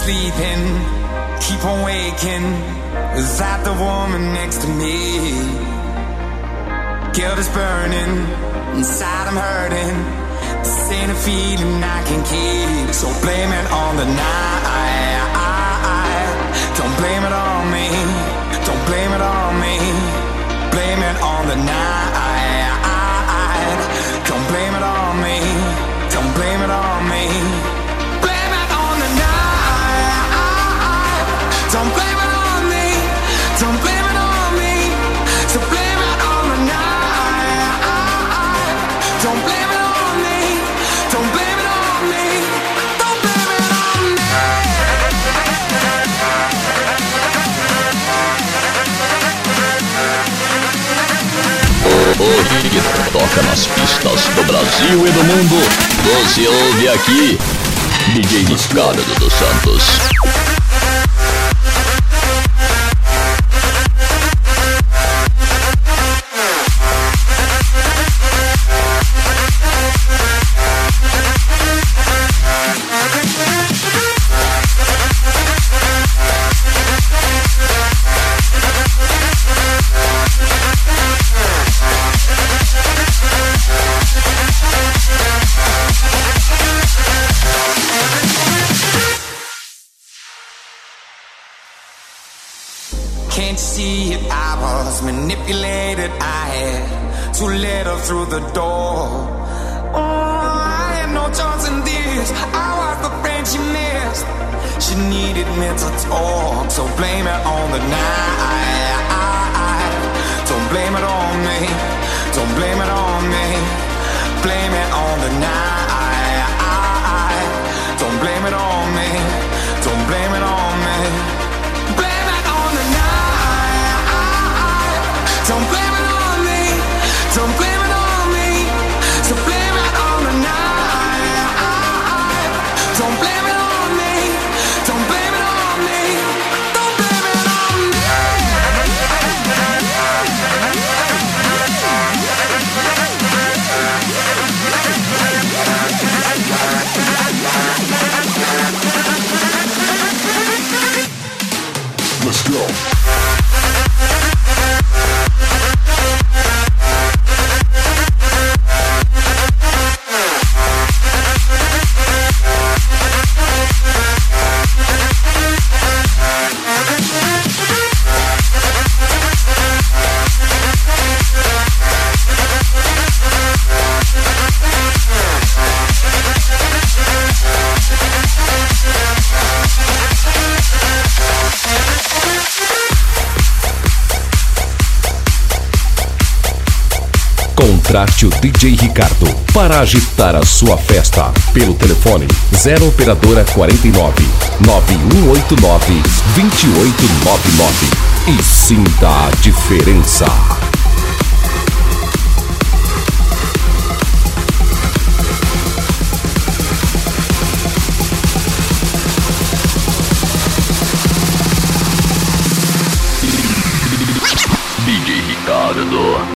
sleeping, keep on waking. Is that the woman next to me? Guilt is burning, inside I'm hurting. This ain't a feeling I can keep. So blame it on the night. Don't blame it on me. Don't blame it on me. Blame it on the night. Don't blame it on me. Don't blame it on me. Blame it on the night. Don't blame it on me. Don't blame it on me. So blame it on the night. Don't blame it on me. Don't blame it on me. Don't blame it on me. O que toca nas pistas do Brasil e do mundo, você ouve aqui, DJ Ricardo dos Santos. Can't you see it? I was manipulated. I had to let her through the door. Oh, I had no choice in this. I was the friend she missed. She needed me to talk. So blame it on the night. Don't blame it on me. Don't blame it on me. Blame it on the night. Don't blame it on me. Don't blame it on me. Blame it on the night. Don't blame it on me. Don't blame it on me. So blame it on the night. Don't blame it on me. Don't blame it on me. Don't blame it on me. Let's go. Contrate o DJ Ricardo para agitar a sua festa pelo telefone 0 operadora 49 9189 2899 e sinta a diferença.